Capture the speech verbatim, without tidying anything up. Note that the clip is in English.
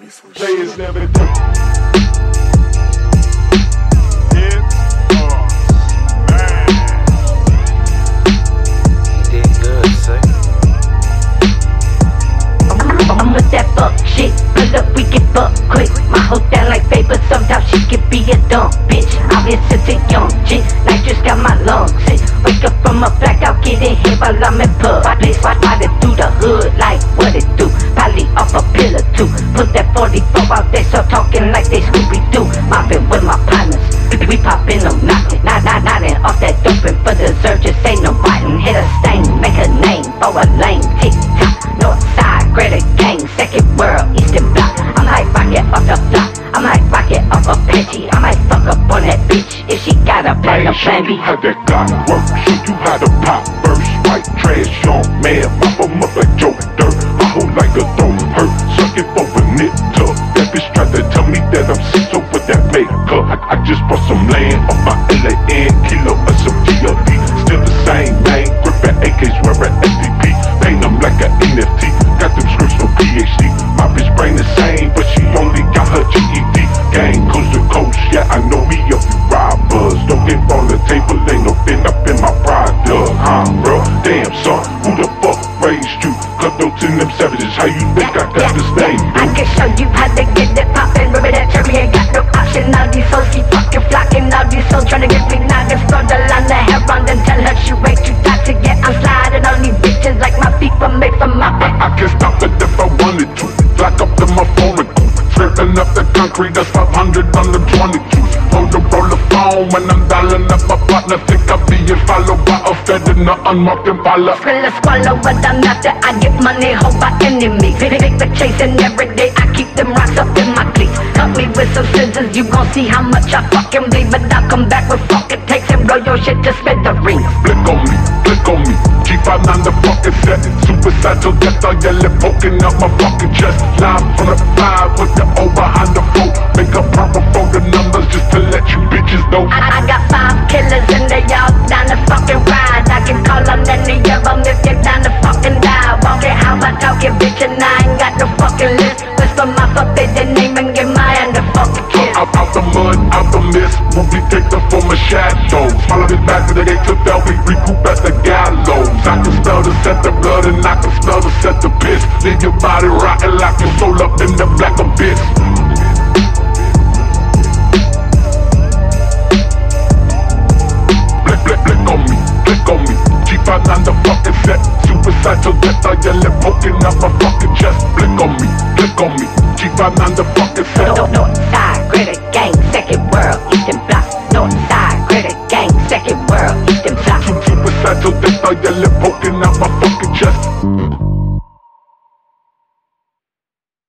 Players never do. I'm with that fuck shit, pull up, we get fucked quick. My hoe down like paper, sometimes she can be a dumb bitch. Obvious it's a young chick, like just got my lungs sick. Wake up from a blackout, getting hit while I'm in pub. I play spot it through the hood, like what it do. Probably off a pill or two. Put that forty-four out there, start talking like they Scooby-Doo. Mopping with my partners, we poppin' them knockin'. Not, not, nodding off that doping for dessert, just ain't no biting. Hit a stain, make a name for a lane. Tick-tock, north side, greater gang. Second world, eastern block. I'm like rocket off the block. I'm like rocket off a Pepsi. I might fuck up on that bitch if she got a plan, a plan B. How that got work, show you how to pop first. White trash, young man, mop 'em up like Joe Dirt. I hold like a throat hurt, suck it for a knit tuck. That bitch tried to tell me that I'm sick with that makeup. I, I just bought some land off my L A N, kilo of some G L D. Still the same name, gripping A Ks, wearing S D P. Paint them like an N F T, got them scripts from P H D. My bitch brain the same, but she only got her G E D. Gang coast to coast, yeah, I know me a few robbers. Don't get on the table, ain't no fin up in my product, huh, bro? Damn, son, who the fuck raised you? Cutthroats in them savages, how you think I got this name, I can show you how to get it poppin'. Remember that cherry ain't got no option. All these hoes keep fucking flocking. All these hoes tryna get me noggin. Throw the line the hair on and tell her she way too toxic. Yeah, I'm sliding on these bitches like my feet were made for mopping. I, I can stop it if I wanted to. Black up to my phone and scraping up the concrete, that's five hundred on the twenty-two. Hold the roll of phone when I'm dialing up my partner. Think I'm being followed by a fed in the unmarked Impala. Skrill a swallow, but I'm not that. I get money, hold my enemy. Big, big, the chasing every day. I keep them rocks up in my cleats. Cut me with some scissors, you gon' see how much I fucking bleed. But I'll come back with fuck it takes and blow your shit to smithereens. Blick on me, click on me. G five nine the fucking set. Suicide till death, I yell it, poking out my fucking chest. Live from the five with the O behind the four. Make a proper for the numbers just to let you bitches know. I, I got five killers and they all down to fucking ride. I can call on any of them if you're down to fucking die. Walking how I talking, bitch, and I ain't got no fucking list. Whisper my forbidden name and get my hand a fucking kiss. Out, out the mud, out the mist, movie take the form of shadows. Follow this back to the gate to bell, we recoup at the gallows. I can smell the scent of blood and I can smell the scent of piss. Leave your body rotting like your soul up in the black abyss. Blick, blick, blick on me, click on me. G five nine the fucking set. Suicide till death, I yell it, poking out my fucking chest. Blick on me, click on me. G five nine the fucking set. North, north side, greater gang, second world, eastern block. North side, greater gang, second world, eastern block. Suicide till death, I yell it, poking out my fucking chest.